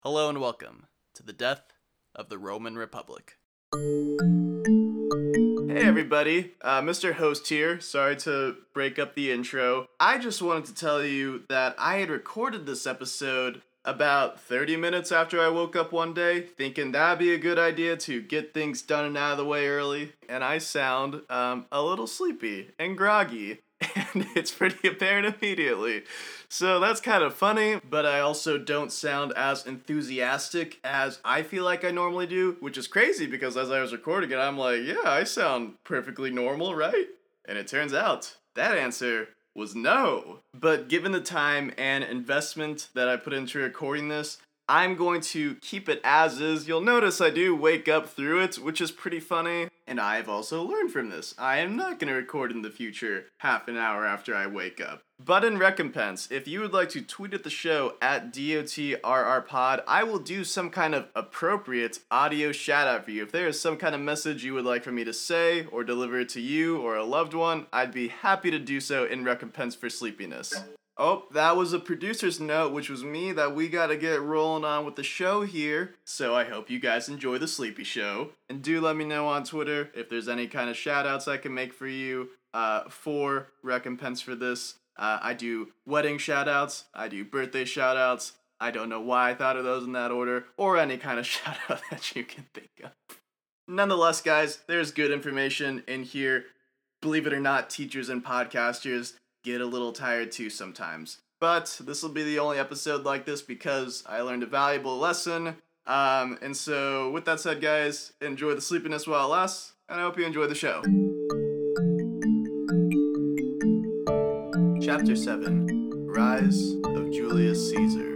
Hello and welcome to the death of the Roman Republic. Hey everybody, Mr. Host here. Sorry to break up the intro. I just wanted to tell you that I had recorded this episode about 30 minutes after I woke up one day, thinking that'd be a good idea to get things done and out of the way early, and I sound a little sleepy and groggy, and it's pretty apparent immediately. So that's kind of funny, but I also don't sound as enthusiastic as I feel like I normally do, which is crazy because as I was recording it, I'm like, yeah, I sound perfectly normal, right? And it turns out that answer was no. But given the time and investment that I put into recording this, I'm going to keep it as is. You'll notice I do wake up through it, which is pretty funny. And I've also learned from this. I am not going to record in the future half an hour after I wake up. But in recompense, if you would like to tweet at the show at DOTRRPod, I will do some kind of appropriate audio shout out for you. If there is some kind of message you would like for me to say or deliver it to you or a loved one, I'd be happy to do so in recompense for sleepiness. Oh, that was a producer's note, which was me, that we gotta get rolling on with the show here. So I hope you guys enjoy the Sleepy Show. And do let me know on Twitter if there's any kind of shout outs I can make for you for recompense for this. I do wedding shout outs, I do birthday shout outs. I don't know why I thought of those in that order, or any kind of shout out that you can think of. Nonetheless, guys, there's good information in here. Believe it or not, teachers and podcasters get a little tired too sometimes. But this will be the only episode like this because I learned a valuable lesson. And so, with that said, guys, enjoy the sleepiness while it lasts, and I hope you enjoy the show. Chapter 7, Rise of Julius Caesar.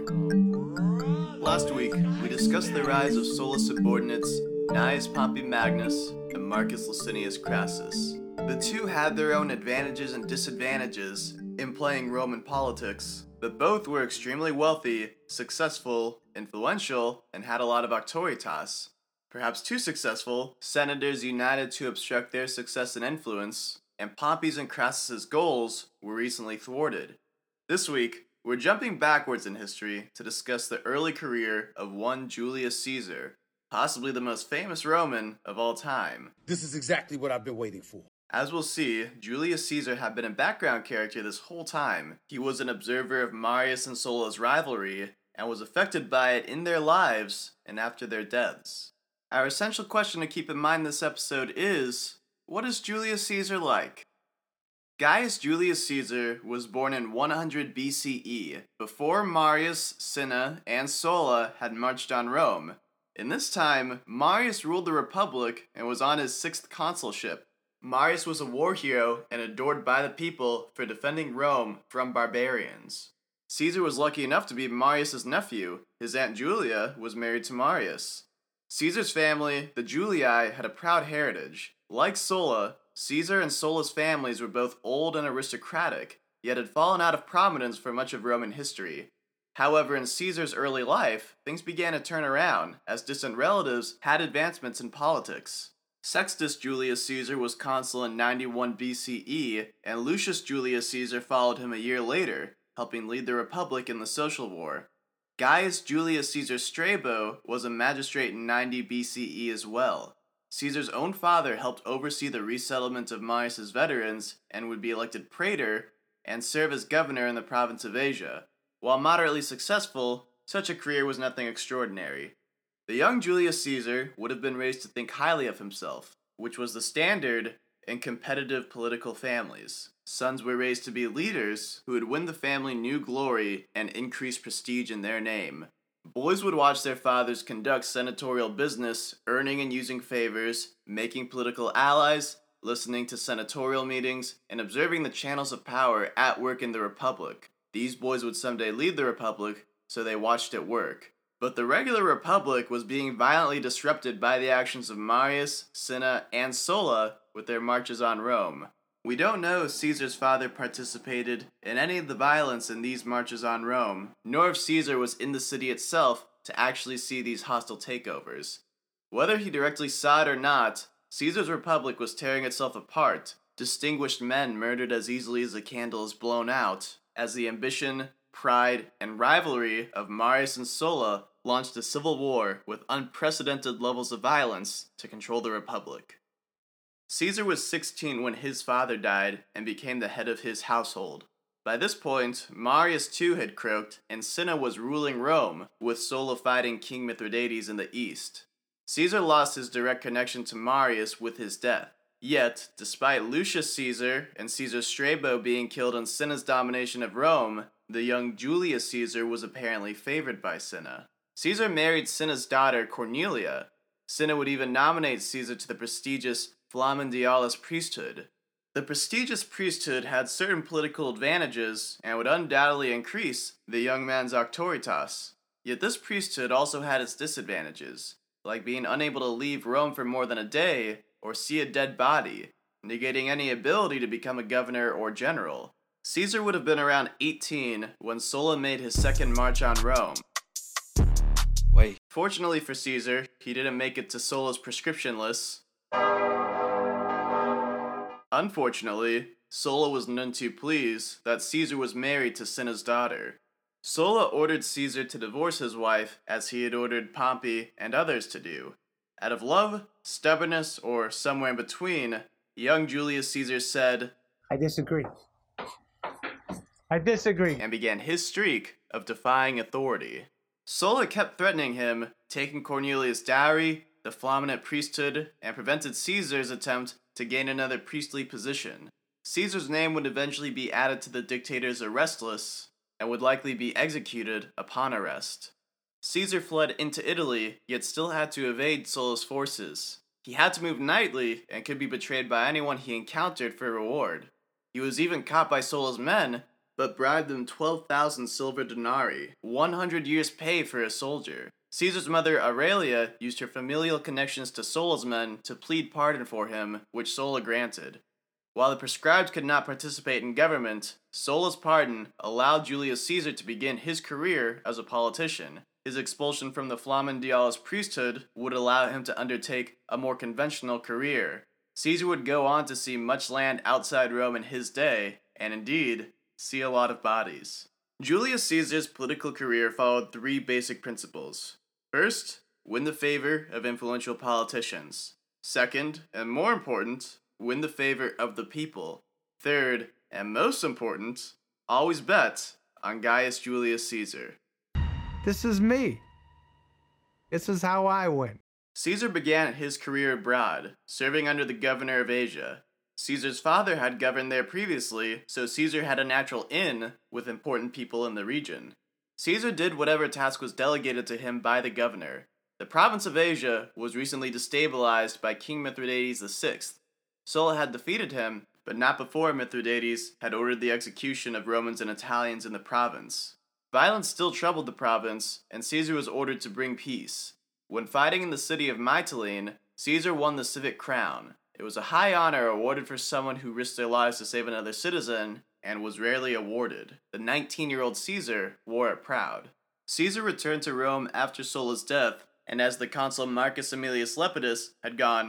Last week, we discussed the rise of Sulla's subordinates, Gnaeus Pompey Magnus and Marcus Licinius Crassus. The two had their own advantages and disadvantages in playing Roman politics, but both were extremely wealthy, successful, influential, and had a lot of auctoritas. Perhaps too successful, senators united to obstruct their success and influence, and Pompey's and Crassus's goals were recently thwarted. This week, we're jumping backwards in history to discuss the early career of one Julius Caesar, possibly the most famous Roman of all time. This is exactly what I've been waiting for. As we'll see, Julius Caesar had been a background character this whole time. He was an observer of Marius and Sulla's rivalry, and was affected by it in their lives and after their deaths. Our essential question to keep in mind this episode is, what is Julius Caesar like? Gaius Julius Caesar was born in 100 BCE, before Marius, Cinna, and Sulla had marched on Rome. In this time, Marius ruled the Republic and was on his 6th consulship. Marius was a war hero and adored by the people for defending Rome from barbarians. Caesar was lucky enough to be Marius' nephew. His Aunt Julia was married to Marius. Caesar's family, the Julii, had a proud heritage. Like Sulla, Caesar and Sulla's families were both old and aristocratic, yet had fallen out of prominence for much of Roman history. However, in Caesar's early life, things began to turn around, as distant relatives had advancements in politics. Sextus Julius Caesar was consul in 91 BCE, and Lucius Julius Caesar followed him a year later, helping lead the Republic in the Social War. Gaius Julius Caesar Strabo was a magistrate in 90 BCE as well. Caesar's own father helped oversee the resettlement of Marius' veterans and would be elected praetor and serve as governor in the province of Asia. While moderately successful, such a career was nothing extraordinary. The young Julius Caesar would have been raised to think highly of himself, which was the standard in competitive political families. Sons were raised to be leaders who would win the family new glory and increase prestige in their name. Boys would watch their fathers conduct senatorial business, earning and using favors, making political allies, listening to senatorial meetings, and observing the channels of power at work in the Republic. These boys would someday lead the Republic, so they watched it work. But the regular Republic was being violently disrupted by the actions of Marius, Cinna, and Sulla with their marches on Rome. We don't know if Caesar's father participated in any of the violence in these marches on Rome, nor if Caesar was in the city itself to actually see these hostile takeovers. Whether he directly saw it or not, Caesar's Republic was tearing itself apart, distinguished men murdered as easily as a candle is blown out, as the ambition, pride, and rivalry of Marius and Sulla launched a civil war with unprecedented levels of violence to control the Republic. Caesar was 16 when his father died and became the head of his household. By this point, Marius too had croaked, and Cinna was ruling Rome, with Sulla fighting King Mithridates in the east. Caesar lost his direct connection to Marius with his death. Yet, despite Lucius Caesar and Caesar Strabo being killed in Cinna's domination of Rome, the young Julius Caesar was apparently favored by Cinna. Caesar married Cinna's daughter, Cornelia. Cinna would even nominate Caesar to the prestigious Flamen Dialis priesthood. The prestigious priesthood had certain political advantages and would undoubtedly increase the young man's auctoritas. Yet this priesthood also had its disadvantages, like being unable to leave Rome for more than a day or see a dead body, negating any ability to become a governor or general. Caesar would have been around 18 when Sulla made his second march on Rome. Fortunately for Caesar, he didn't make it to Sulla's prescription lists. Unfortunately, Sulla was none too pleased that Caesar was married to Cinna's daughter. Sulla ordered Caesar to divorce his wife, as he had ordered Pompey and others to do. Out of love, stubbornness, or somewhere in between, young Julius Caesar said, I disagree. And began his streak of defying authority. Sulla kept threatening him, taking Cornelius' dowry, the Flaminate priesthood, and prevented Caesar's attempt to gain another priestly position. Caesar's name would eventually be added to the dictator's arrest list, and would likely be executed upon arrest. Caesar fled into Italy, yet still had to evade Sulla's forces. He had to move nightly, and could be betrayed by anyone he encountered for reward. He was even caught by Sulla's men, but bribed them 12,000 silver denarii, 100 years' pay for a soldier. Caesar's mother Aurelia used her familial connections to Sulla's men to plead pardon for him, which Sulla granted. While the proscribed could not participate in government, Sulla's pardon allowed Julius Caesar to begin his career as a politician. His expulsion from the Flamen Dialis priesthood would allow him to undertake a more conventional career. Caesar would go on to see much land outside Rome in his day, and indeed, see a lot of bodies. Julius Caesar's political career followed three basic principles. First, win the favor of influential politicians. Second, and more important, win the favor of the people. Third, and most important, always bet on Gaius Julius Caesar. This is me. This is how I win. Caesar began his career abroad, serving under the governor of Asia. Caesar's father had governed there previously, so Caesar had a natural in with important people in the region. Caesar did whatever task was delegated to him by the governor. The province of Asia was recently destabilized by King Mithridates VI. Sulla had defeated him, but not before Mithridates had ordered the execution of Romans and Italians in the province. Violence still troubled the province, and Caesar was ordered to bring peace. When fighting in the city of Mytilene, Caesar won the civic crown. It was a high honor awarded for someone who risked their lives to save another citizen, and was rarely awarded. The 19-year-old Caesar wore it proud. Caesar returned to Rome after Sulla's death, and as the consul Marcus Aemilius Lepidus had gone,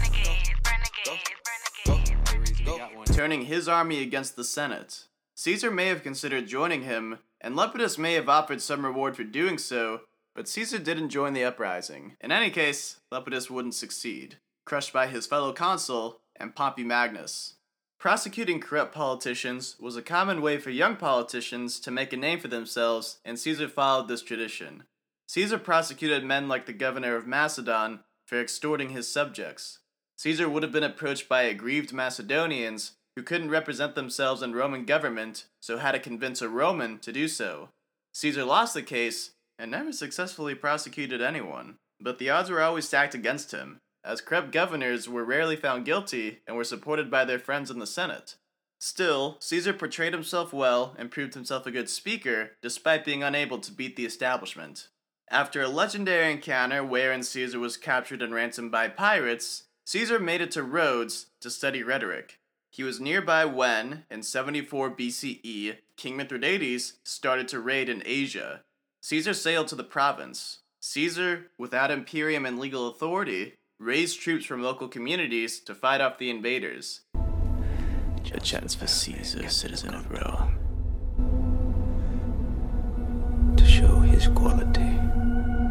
turning his army against the Senate. Caesar may have considered joining him, and Lepidus may have offered some reward for doing so, but Caesar didn't join the uprising. In any case, Lepidus wouldn't succeed, crushed by his fellow consul and Pompey Magnus. Prosecuting corrupt politicians was a common way for young politicians to make a name for themselves, and Caesar followed this tradition. Caesar prosecuted men like the governor of Macedon for extorting his subjects. Caesar would have been approached by aggrieved Macedonians who couldn't represent themselves in Roman government, so had to convince a Roman to do so. Caesar lost the case, and never successfully prosecuted anyone. But the odds were always stacked against him, as corrupt governors were rarely found guilty and were supported by their friends in the Senate. Still, Caesar portrayed himself well and proved himself a good speaker, despite being unable to beat the establishment. After a legendary encounter wherein Caesar was captured and ransomed by pirates, Caesar made it to Rhodes to study rhetoric. He was nearby when, in 74 BCE, King Mithridates started to raid in Asia. Caesar sailed to the province. Caesar, without imperium and legal authority, raised troops from local communities to fight off the invaders. A chance for Caesar, citizen of Rome, to show his quality.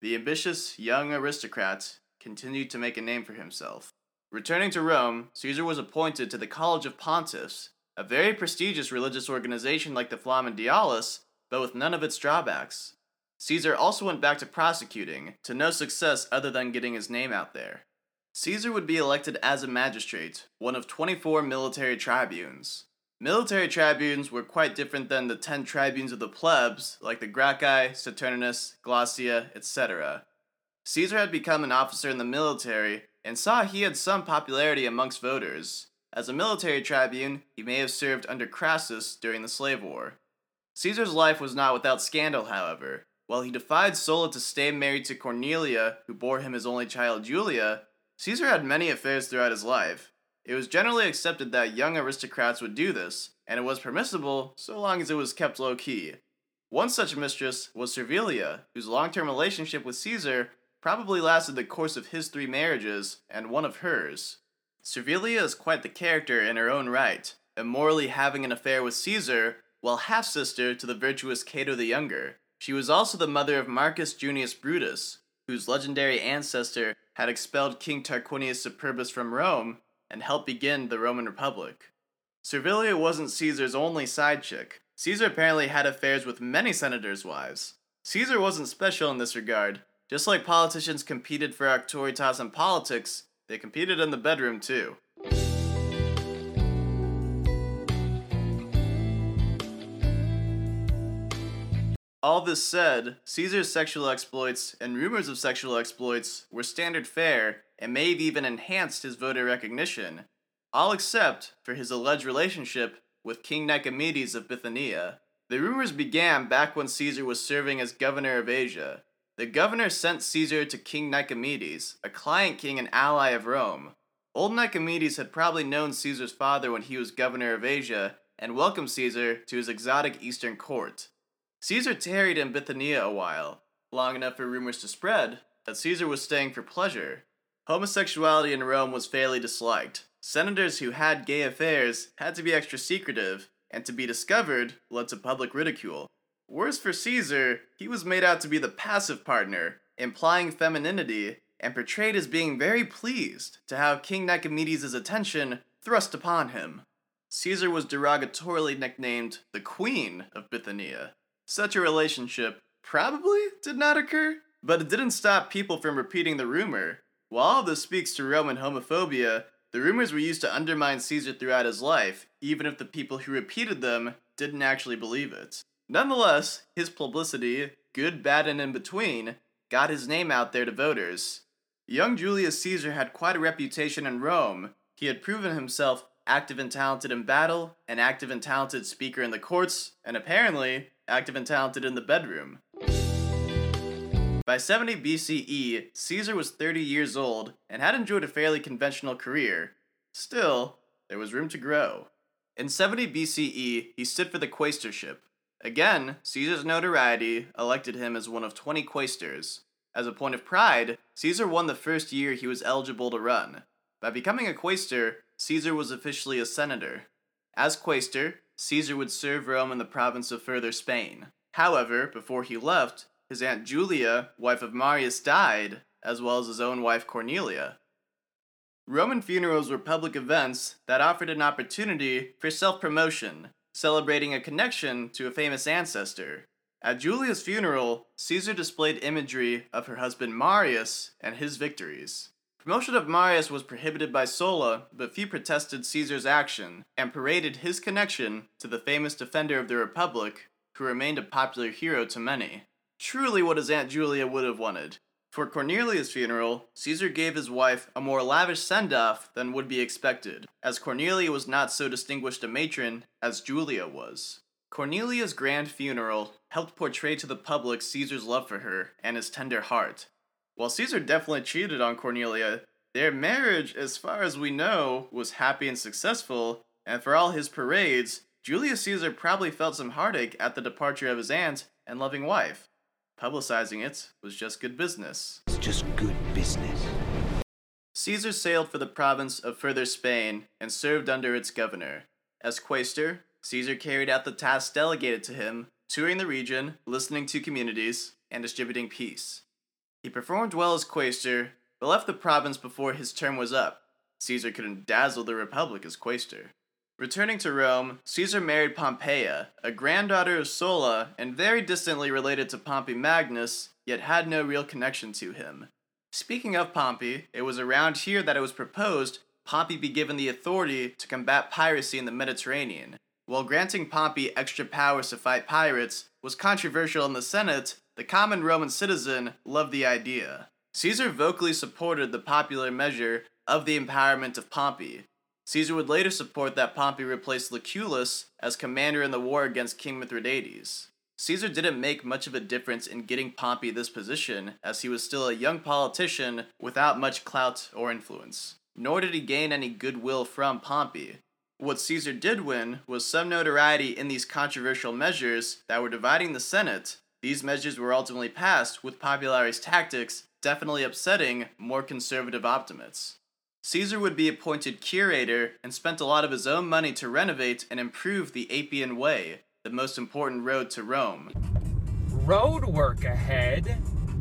The ambitious young aristocrat continued to make a name for himself. Returning to Rome, Caesar was appointed to the College of Pontiffs, a very prestigious religious organization like the Flamen Dialis, but with none of its drawbacks. Caesar also went back to prosecuting, to no success other than getting his name out there. Caesar would be elected as a magistrate, one of 24 military tribunes. Military tribunes were quite different than the 10 tribunes of the plebs, like the Gracchi, Saturninus, Glaucia, etc. Caesar had become an officer in the military and saw he had some popularity amongst voters. As a military tribune, he may have served under Crassus during the slave war. Caesar's life was not without scandal, however. While he defied Sulla to stay married to Cornelia, who bore him his only child Julia, Caesar had many affairs throughout his life. It was generally accepted that young aristocrats would do this, and it was permissible so long as it was kept low-key. One such mistress was Servilia, whose long-term relationship with Caesar probably lasted the course of his 3 marriages and one of hers. Servilia is quite the character in her own right, immorally having an affair with Caesar, while half-sister to the virtuous Cato the Younger. She was also the mother of Marcus Junius Brutus, whose legendary ancestor had expelled King Tarquinius Superbus from Rome and helped begin the Roman Republic. Servilia wasn't Caesar's only side chick. Caesar apparently had affairs with many senators' wives. Caesar wasn't special in this regard. Just like politicians competed for auctoritas in politics, they competed in the bedroom too. All this said, Caesar's sexual exploits and rumors of sexual exploits were standard fare and may have even enhanced his voter recognition, all except for his alleged relationship with King Nicomedes of Bithynia. The rumors began back when Caesar was serving as governor of Asia. The governor sent Caesar to King Nicomedes, a client king and ally of Rome. Old Nicomedes had probably known Caesar's father when he was governor of Asia and welcomed Caesar to his exotic eastern court. Caesar tarried in Bithynia a while, long enough for rumors to spread that Caesar was staying for pleasure. Homosexuality in Rome was fairly disliked. Senators who had gay affairs had to be extra secretive, and to be discovered led to public ridicule. Worse for Caesar, he was made out to be the passive partner, implying femininity, and portrayed as being very pleased to have King Nicomedes' attention thrust upon him. Caesar was derogatorily nicknamed the Queen of Bithynia. Such a relationship probably did not occur, but it didn't stop people from repeating the rumor. While all this speaks to Roman homophobia, the rumors were used to undermine Caesar throughout his life, even if the people who repeated them didn't actually believe it. Nonetheless, his publicity, good, bad, and in between, got his name out there to voters. Young Julius Caesar had quite a reputation in Rome. He had proven himself active and talented in battle, an active and talented speaker in the courts, and apparently, active and talented in the bedroom. By 70 BCE, Caesar was 30 years old and had enjoyed a fairly conventional career. Still, there was room to grow. In 70 BCE, he stood for the quaestorship. Again, Caesar's notoriety elected him as one of 20 quaestors. As a point of pride, Caesar won the first year he was eligible to run. By becoming a quaestor, Caesar was officially a senator. As quaestor, Caesar would serve Rome in the province of Further Spain. However, before he left, his aunt Julia, wife of Marius, died, as well as his own wife Cornelia. Roman funerals were public events that offered an opportunity for self-promotion, celebrating a connection to a famous ancestor. At Julia's funeral, Caesar displayed imagery of her husband Marius and his victories. Promotion of Marius was prohibited by Sulla, but few protested Caesar's action and paraded his connection to the famous defender of the Republic, who remained a popular hero to many. Truly what his Aunt Julia would have wanted. For Cornelia's funeral, Caesar gave his wife a more lavish send-off than would be expected, as Cornelia was not so distinguished a matron as Julia was. Cornelia's grand funeral helped portray to the public Caesar's love for her and his tender heart. While Caesar definitely cheated on Cornelia, their marriage, as far as we know, was happy and successful, and for all his parades, Julius Caesar probably felt some heartache at the departure of his aunt and loving wife. Publicizing it was just good business. It's just good business. Caesar sailed for the province of Further Spain and served under its governor. As quaestor, Caesar carried out the tasks delegated to him, touring the region, listening to communities, and distributing peace. He performed well as quaestor, but left the province before his term was up. Caesar couldn't dazzle the Republic as quaestor. Returning to Rome, Caesar married Pompeia, a granddaughter of Sulla and very distantly related to Pompey Magnus, yet had no real connection to him. Speaking of Pompey, it was around here that it was proposed Pompey be given the authority to combat piracy in the Mediterranean. While granting Pompey extra powers to fight pirates was controversial in the Senate, the common Roman citizen loved the idea. Caesar vocally supported the popular measure of the empowerment of Pompey. Caesar would later support that Pompey replace Lucullus as commander in the war against King Mithridates. Caesar didn't make much of a difference in getting Pompey this position, as he was still a young politician without much clout or influence. Nor did he gain any goodwill from Pompey. What Caesar did win was some notoriety in these controversial measures that were dividing the Senate. These measures were ultimately passed, with Popularis tactics definitely upsetting more conservative optimates. Caesar would be appointed curator and spent a lot of his own money to renovate and improve the Appian Way, the most important road to Rome. Road work ahead?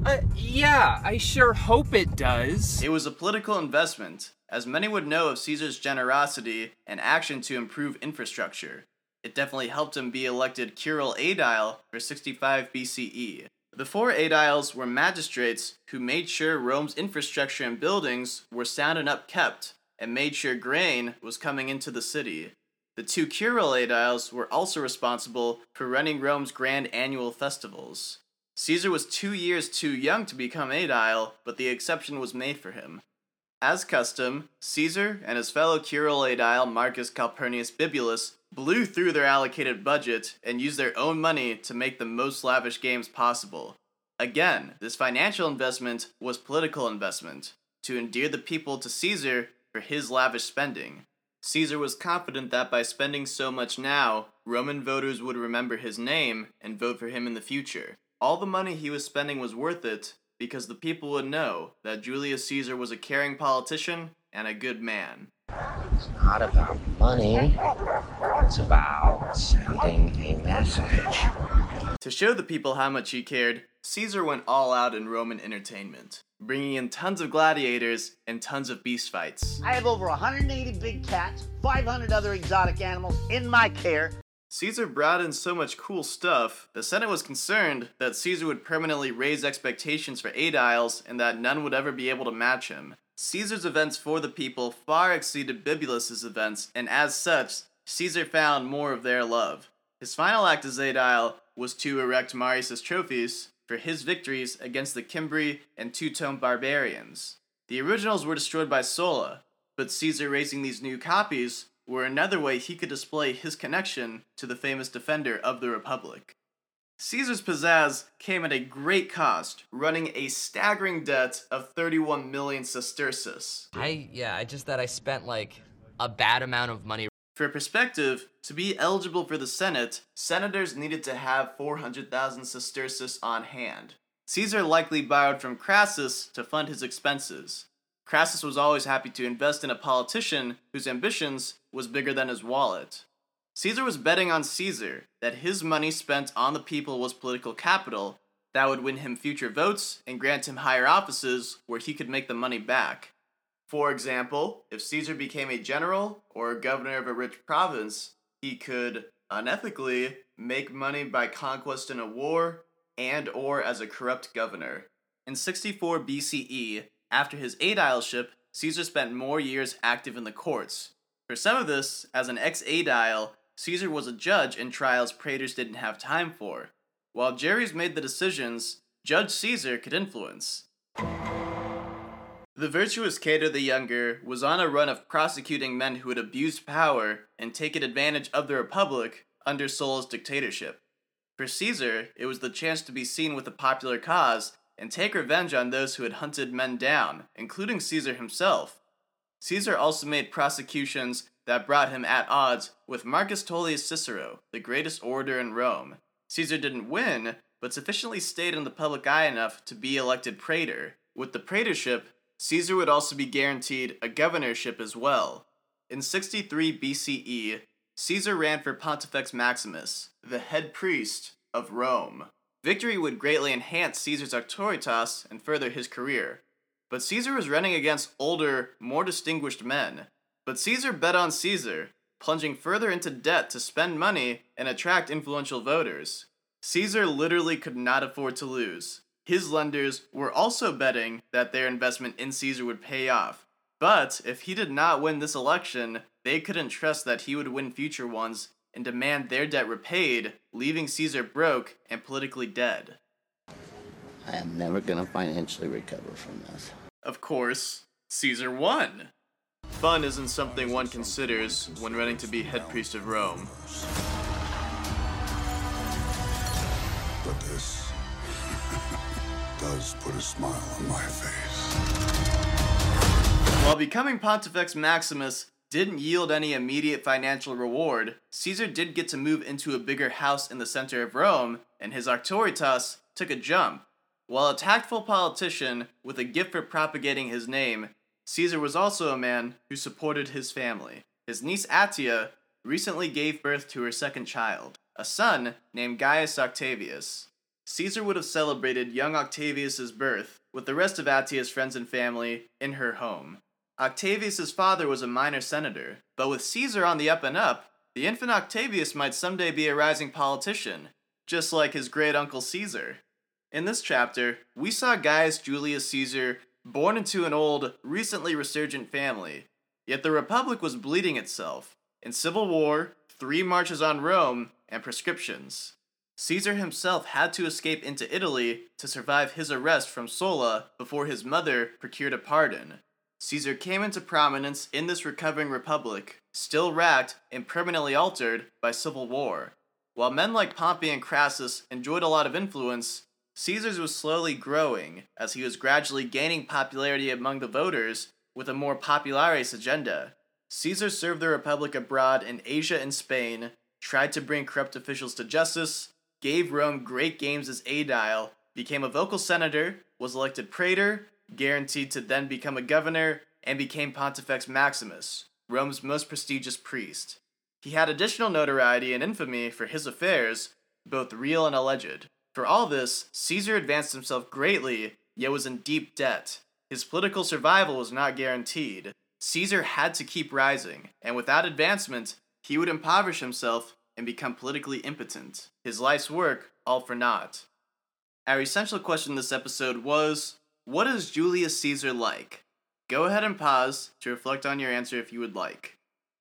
Yeah, I sure hope it does. It was a political investment, as many would know of Caesar's generosity and action to improve infrastructure. It definitely helped him be elected curule aedile for 65 BCE. The 4 aediles were magistrates who made sure Rome's infrastructure and buildings were sound and upkept, and made sure grain was coming into the city. The 2 curule aediles were also responsible for running Rome's grand annual festivals. Caesar was 2 years too young to become aedile, but the exception was made for him. As custom, Caesar and his fellow curule aedile Marcus Calpurnius Bibulus blew through their allocated budget and used their own money to make the most lavish games possible. Again, this financial investment was political investment, to endear the people to Caesar for his lavish spending. Caesar was confident that by spending so much now, Roman voters would remember his name and vote for him in the future. All the money he was spending was worth it, because the people would know that Julius Caesar was a caring politician and a good man. It's not about money, it's about sending a message. To show the people how much he cared, Caesar went all out in Roman entertainment, bringing in tons of gladiators and tons of beast fights. I have over 180 big cats, 500 other exotic animals in my care. Caesar brought in so much cool stuff, the Senate was concerned that Caesar would permanently raise expectations for aediles and that none would ever be able to match him. Caesar's events for the people far exceeded Bibulus's events, and as such, Caesar found more of their love. His final act as aedile was to erect Marius' trophies for his victories against the Cimbri and Teutone barbarians. The originals were destroyed by Sulla, but Caesar raising these new copies were another way he could display his connection to the famous defender of the Republic. Caesar's pizzazz came at a great cost, running a staggering debt of 31 million sesterces. I just that I spent like a bad amount of money. For perspective, to be eligible for the Senate, senators needed to have 400,000 sesterces on hand. Caesar likely borrowed from Crassus to fund his expenses. Crassus was always happy to invest in a politician whose ambitions was bigger than his wallet. Caesar was betting on Caesar that his money spent on the people was political capital that would win him future votes and grant him higher offices where he could make the money back. For example, if Caesar became a general or a governor of a rich province, he could unethically make money by conquest in a war and or as a corrupt governor. In 64 BCE, after his aedileship, Caesar spent more years active in the courts. For some of this, as an ex-aedile, Caesar was a judge in trials praetors didn't have time for. While juries made the decisions, Judge Caesar could influence. The virtuous Cato the Younger was on a run of prosecuting men who had abused power and taken advantage of the Republic under Sulla's dictatorship. For Caesar, it was the chance to be seen with the popular cause and take revenge on those who had hunted men down, including Caesar himself. Caesar also made prosecutions that brought him at odds with Marcus Tullius Cicero, the greatest orator in Rome. Caesar didn't win, but sufficiently stayed in the public eye enough to be elected praetor. With the praetorship, Caesar would also be guaranteed a governorship as well. In 63 BCE, Caesar ran for Pontifex Maximus, the head priest of Rome. Victory would greatly enhance Caesar's auctoritas and further his career. But Caesar was running against older, more distinguished men. But Caesar bet on Caesar, plunging further into debt to spend money and attract influential voters. Caesar literally could not afford to lose. His lenders were also betting that their investment in Caesar would pay off. But if he did not win this election, they couldn't trust that he would win future ones and demand their debt repaid, leaving Caesar broke and politically dead. I am never gonna financially recover from this. Of course, Caesar won. Fun isn't something one considers when running to be head priest of Rome. But this does put a smile on my face. While becoming Pontifex Maximus didn't yield any immediate financial reward, Caesar did get to move into a bigger house in the center of Rome, and his auctoritas took a jump. While a tactful politician with a gift for propagating his name, Caesar was also a man who supported his family. His niece Attia recently gave birth to her second child, a son named Gaius Octavius. Caesar would have celebrated young Octavius's birth with the rest of Attia's friends and family in her home. Octavius's father was a minor senator, but with Caesar on the up and up, the infant Octavius might someday be a rising politician, just like his great-uncle Caesar. In this chapter, we saw Gaius Julius Caesar born into an old, recently resurgent family, yet the Republic was bleeding itself, in civil war, 3 marches on Rome, and proscriptions. Caesar himself had to escape into Italy to survive his arrest from Sulla before his mother procured a pardon. Caesar came into prominence in this recovering republic, still racked and permanently altered by civil war. While men like Pompey and Crassus enjoyed a lot of influence, Caesar's was slowly growing as he was gradually gaining popularity among the voters with a more popularis agenda. Caesar served the Republic abroad in Asia and Spain, tried to bring corrupt officials to justice, gave Rome great games as aedile, became a vocal senator, was elected praetor, guaranteed to then become a governor, and became Pontifex Maximus, Rome's most prestigious priest. He had additional notoriety and infamy for his affairs, both real and alleged. For all this, Caesar advanced himself greatly, yet was in deep debt. His political survival was not guaranteed. Caesar had to keep rising, and without advancement, he would impoverish himself and become politically impotent. His life's work all for naught. Our essential question this episode was, what is Julius Caesar like? Go ahead and pause to reflect on your answer if you would like.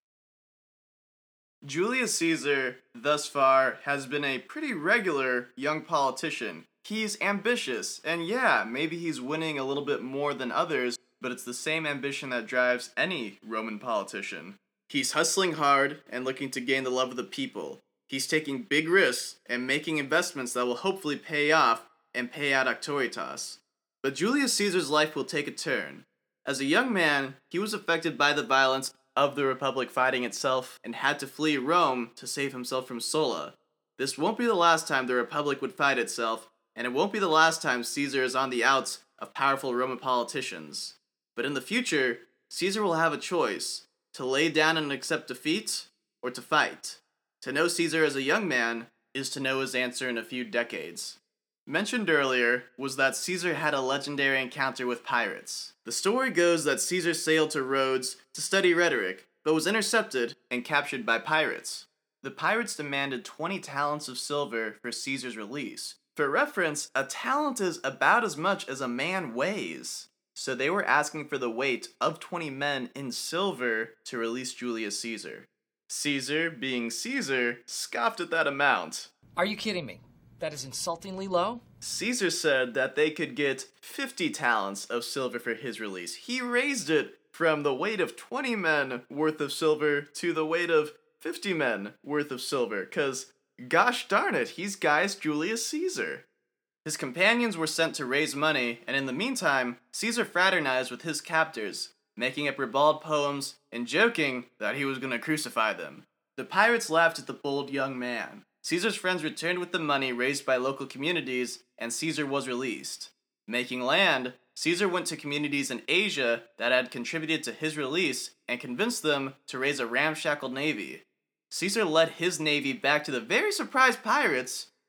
Julius Caesar, thus far, has been a pretty regular young politician. He's ambitious, and yeah, maybe he's winning a little bit more than others, but it's the same ambition that drives any Roman politician. He's hustling hard and looking to gain the love of the people. He's taking big risks and making investments that will hopefully pay off and pay out auctoritas. But Julius Caesar's life will take a turn. As a young man, he was affected by the violence of the Republic fighting itself and had to flee Rome to save himself from Sulla. This won't be the last time the Republic would fight itself, and it won't be the last time Caesar is on the outs of powerful Roman politicians. But in the future, Caesar will have a choice, to lay down and accept defeat, or to fight. To know Caesar as a young man is to know his answer in a few decades. Mentioned earlier was that Caesar had a legendary encounter with pirates. The story goes that Caesar sailed to Rhodes to study rhetoric, but was intercepted and captured by pirates. The pirates demanded 20 talents of silver for Caesar's release. For reference, a talent is about as much as a man weighs. So they were asking for the weight of 20 men in silver to release Julius Caesar. Caesar, being Caesar, scoffed at that amount. Are you kidding me? That is insultingly low? Caesar said that they could get 50 talents of silver for his release. He raised it from the weight of 20 men worth of silver to the weight of 50 men worth of silver, because gosh darn it, he's Gaius Julius Caesar. His companions were sent to raise money, and in the meantime, Caesar fraternized with his captors, making up ribald poems and joking that he was going to crucify them. The pirates laughed at the bold young man. Caesar's friends returned with the money raised by local communities, and Caesar was released. Making land, Caesar went to communities in Asia that had contributed to his release and convinced them to raise a ramshackle navy. Caesar led his navy back to the very surprised pirates,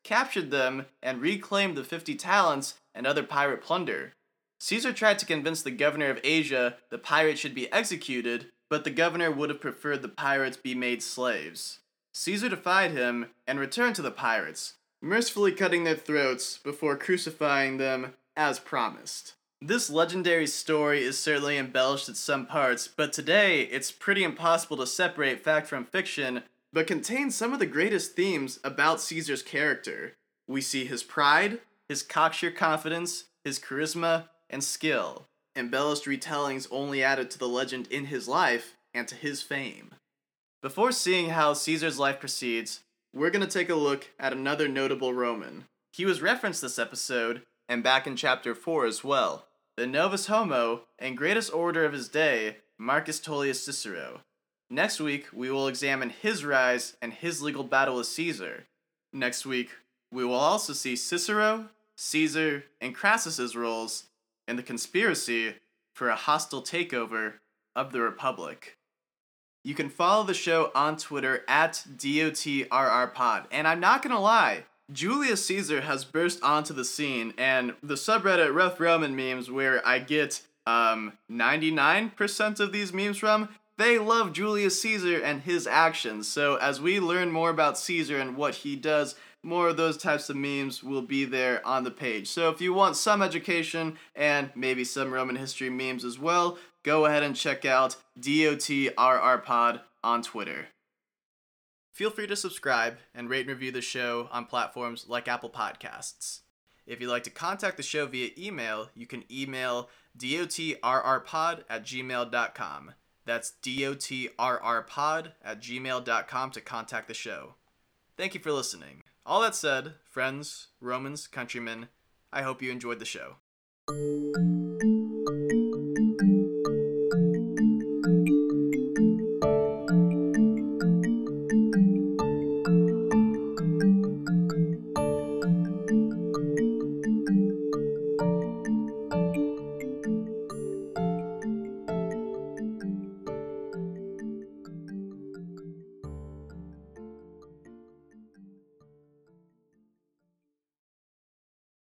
captured them, and reclaimed the 50 talents and other pirate plunder. Caesar tried to convince the governor of Asia the pirates should be executed, but the governor would have preferred the pirates be made slaves. Caesar defied him and returned to the pirates, mercifully cutting their throats before crucifying them as promised. This legendary story is certainly embellished at some parts, but today it's pretty impossible to separate fact from fiction, but contains some of the greatest themes about Caesar's character. We see his pride, his cocksure confidence, his charisma, and skill. Embellished retellings only added to the legend in his life and to his fame. Before seeing how Caesar's life proceeds, we're going to take a look at another notable Roman. He was referenced this episode, and back in chapter 4 as well. The Novus Homo and greatest orator of his day, Marcus Tullius Cicero. Next week, we will examine his rise and his legal battle with Caesar. Next week, we will also see Cicero, Caesar, and Crassus's roles in the conspiracy for a hostile takeover of the Republic. You can follow the show on Twitter at DOTRRPod, and I'm not gonna lie, Julius Caesar has burst onto the scene, and the subreddit Rough Roman memes, where I get 99% of these memes from, they love Julius Caesar and his actions. So as we learn more about Caesar and what he does, more of those types of memes will be there on the page. So if you want some education and maybe some Roman history memes as well, go ahead and check out DOTRRPod on Twitter. Feel free to subscribe and rate and review the show on platforms like Apple Podcasts. If you'd like to contact the show via email, you can email dotrrpod@gmail.com. That's dotrrpod@gmail.com to contact the show. Thank you for listening. All that said, friends, Romans, countrymen, I hope you enjoyed the show.